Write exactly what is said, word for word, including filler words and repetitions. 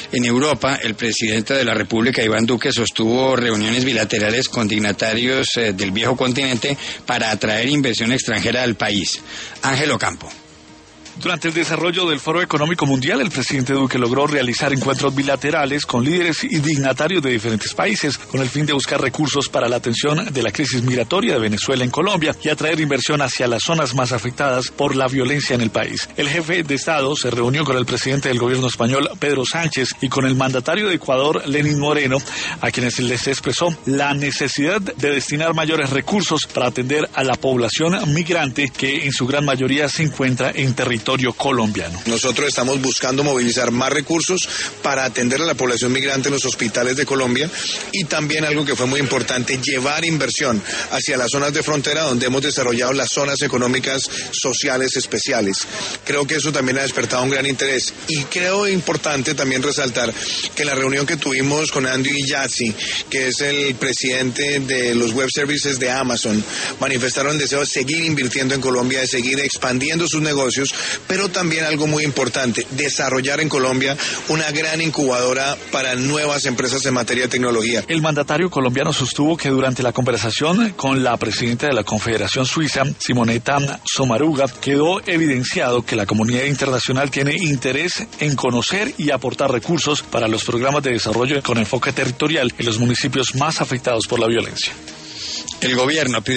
En Europa, el presidente de la República, Iván Duque, sostuvo reuniones bilaterales con dignatarios eh, del viejo continente para atraer inversión extranjera al país. Ángel Ocampo. Durante el desarrollo del Foro Económico Mundial, el presidente Duque logró realizar encuentros bilaterales con líderes y dignatarios de diferentes países, con el fin de buscar recursos para la atención de la crisis migratoria de Venezuela en Colombia y atraer inversión hacia las zonas más afectadas por la violencia en el país. El jefe de Estado se reunió con el presidente del gobierno español, Pedro Sánchez, y con el mandatario de Ecuador, Lenín Moreno, a quienes les expresó la necesidad de destinar mayores recursos para atender a la población migrante que en su gran mayoría se encuentra en territorio colombiano. Nosotros estamos buscando movilizar más recursos para atender a la población migrante en los hospitales de Colombia y también algo que fue muy importante, llevar inversión hacia las zonas de frontera donde hemos desarrollado las zonas económicas sociales especiales. Creo que eso también ha despertado un gran interés y creo importante también resaltar que la reunión que tuvimos con Andy Jassy, que es el presidente de los web services de Amazon, manifestaron el deseo de seguir invirtiendo en Colombia, de seguir expandiendo sus negocios, pero también algo muy importante, desarrollar en Colombia una gran incubadora para nuevas empresas en materia de tecnología. El mandatario colombiano sostuvo que durante la conversación con la presidenta de la Confederación Suiza, Simonetta Sommaruga, quedó evidenciado que la comunidad internacional tiene interés en conocer y aportar recursos para los programas de desarrollo con enfoque territorial en los municipios más afectados por la violencia. El gobierno pide